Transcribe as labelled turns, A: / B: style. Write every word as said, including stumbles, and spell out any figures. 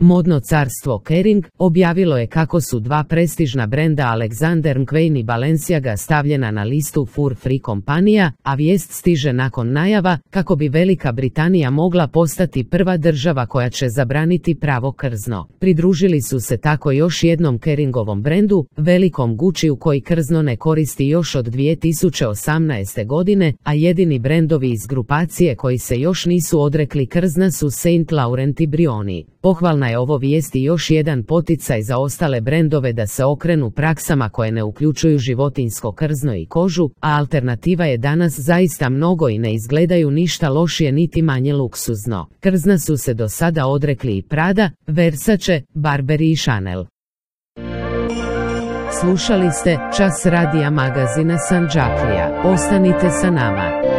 A: Modno carstvo Kering objavilo je kako su dva prestižna brenda Alexander McQueen i Balenciaga stavljena na listu Fur Free kompanija, a vijest stiže nakon najava kako bi Velika Britanija mogla postati prva država koja će zabraniti pravo krzno. Pridružili su se tako još jednom Keringovom brendu, velikom Gucciu koji krzno ne koristi još od dvije tisuće osamnaeste godine, a jedini brendovi iz grupacije koji se još nisu odrekli krzna su Saint Laurent i Brioni. Pohvalna je ovo vijest i još jedan poticaj za ostale brendove da se okrenu praksama koje ne uključuju životinjsko krzno i kožu, a alternativa je danas zaista mnogo i ne izgledaju ništa lošije niti manje luksuzno. Krzna su se do sada odrekli i Prada, Versace, Burberry i Chanel. Slušali ste Čas radija magazina Sandžaklija. Ostanite sa nama.